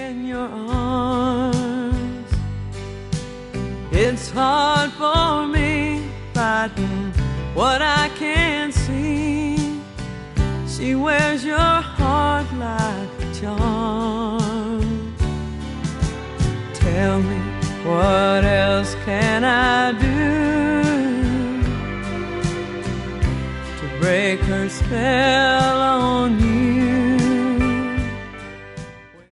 in your arms. It's hard for me fighting what I can't see. She wears your heart like a charm. Tell me, what else can I do to break her spell